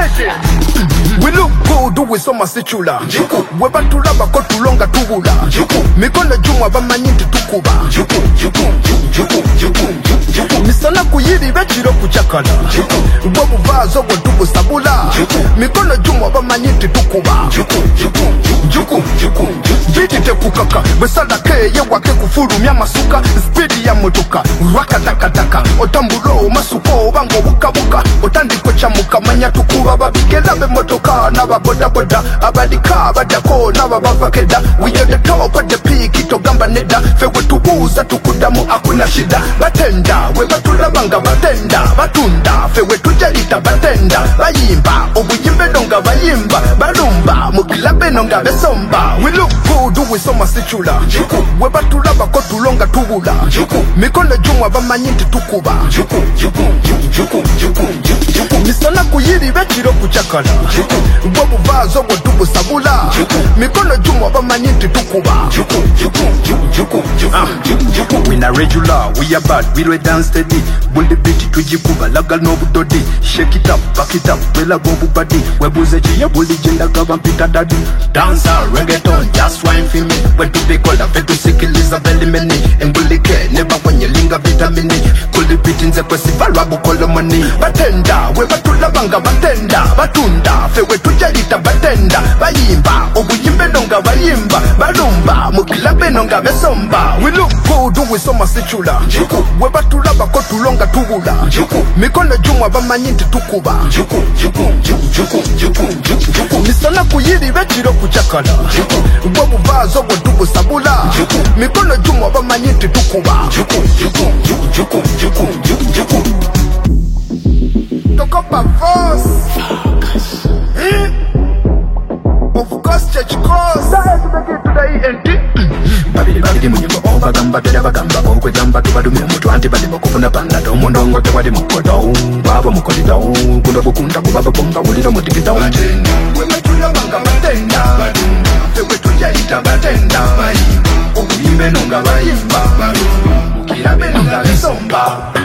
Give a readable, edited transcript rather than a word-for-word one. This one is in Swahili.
We look good with some situla. We batulaba ko tulonga tubula. Mikono jumwa bamanyinti tukuba. Misana kuyiri bechiro kuchakala. Bobu vazo go tubu sabula. Mikono jumwa bamanyinti tukuba. Jiti te kukaka. Besala ke ye wake kufuru mya masuka. Speedy ya motoka. Raka taka taka. Otambulo masuko bango buka buka. Otandi kocha muka manya tukuba babigela be motoka. Naba boda boda. Abadika abadako naba babakeda. We at the top of the peak ito gamba neda. Fewe tubuza tukudamu akuna shida. Batenda we batulabanga batenda. Batunda fewe tujalita batenda. Bayimba obuyimbe nonga bayimba. Balumba mukilabe nonga besomba. We look good with some situla. We batulaba ko tulonga tubula. Mikono jumwa bamanyinti tukuba. Misana kuyiri bechiro kuchakala. Bobu vazo go tubu sabula. Mikono jumwa bamanyinti tukuba. We na regular, we are bad, we do dance steady. Bully beat tujikuba, lagal no budodi. Shake it up, back it up, wela bobu body. Webuze chiya bully jenda gaba pita daddy. Dancer, reggaeton, just wine for me. When to be called up, to sikiliza belly many. And bully care, never when you linger vitamini. Bully beat in the festival, rabu call money. Batenda, we batulabanga batenda. Batunda, fewe tujalita batenda. Bayimba, obuyimbe nonga bayimba. Balumba, mukilabe nonga besomba. We look good with some situla. We batulaba ko tulonga tubula. Mikono jumwa bamanyinti tukuba. Misana kuyiri bechiro kuchakala. Bobu vazo go tubu sabula. Mikono jumwa bamanyinti tukuba. Tokopa force. Of course, church cross. Babidi munyimbo obagamba bera bagamba okwegamba tubadume omuntu antibali bakufuna panado omundongo tewali mukodo baba mukolida kundo bukunda kubaba bonga ulira mutikida we batulabanga batenda. Fewe tujalita batenda. Obuyimbe nonga bayimba. Mukilabe nonga besomba.